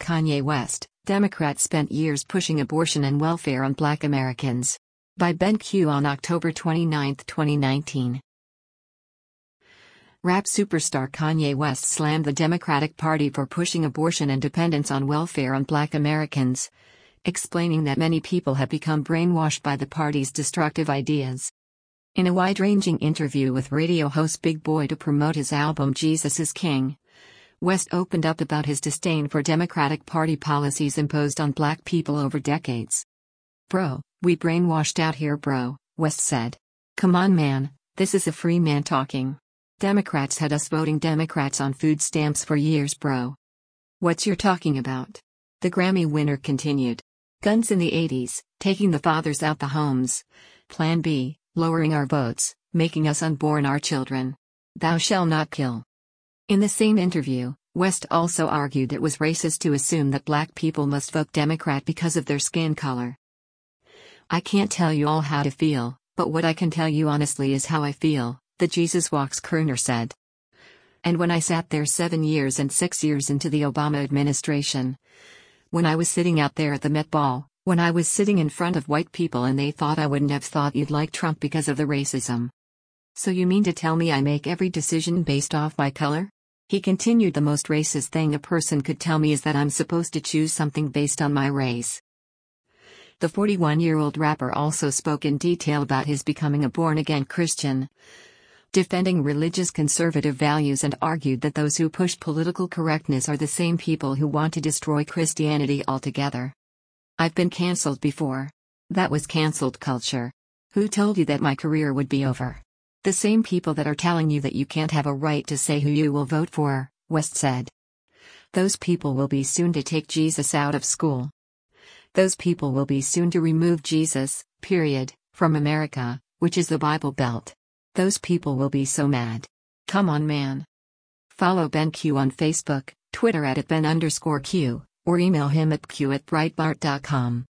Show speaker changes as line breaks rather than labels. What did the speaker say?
Kanye West, Democrats spent years pushing abortion and welfare on Black Americans. By Ben Q on October 29, 2019. Rap superstar Kanye West slammed the Democratic Party for pushing abortion and dependence on welfare on Black Americans, explaining that many people have become brainwashed by the party's destructive ideas. In a wide-ranging interview with radio host Big Boy to promote his album Jesus is King, West opened up about his disdain for Democratic Party policies imposed on Black people over decades. "Bro, we brainwashed out here, bro," West said. "Come on, man, this is a free man talking. Democrats had us voting Democrats on food stamps for years, bro. What's you're talking about?" The Grammy winner continued. "Guns in the 80s, taking the fathers out the homes. Plan B, lowering our votes, making us unborn our children. Thou shalt not kill." In the same interview, West also argued it was racist to assume that Black people must vote Democrat because of their skin color. "I can't tell you all how to feel, but what I can tell you honestly is how I feel," the Jesus Walks crooner said. "And when I sat there 7 years and 6 years into the Obama administration, when I was sitting out there at the Met Ball, when I was sitting in front of white people and they thought I wouldn't have thought you'd like Trump because of the racism. So you mean to tell me I make every decision based off my color?" He continued, "The most racist thing a person could tell me is that I'm supposed to choose something based on my race." The 41-year-old rapper also spoke in detail about his becoming a born-again Christian, defending religious conservative values, and argued that those who push political correctness are the same people who want to destroy Christianity altogether. "I've been cancelled before. That was cancelled culture. Who told you that my career would be over? The same people that are telling you that you can't have a right to say who you will vote for," West said. "Those people will be soon to take Jesus out of school. Those people will be soon to remove Jesus, period, from America, which is the Bible Belt. Those people will be so mad. Come on, man." Follow Ben Q on Facebook, Twitter @Ben_Q, or email him at q@breitbart.com.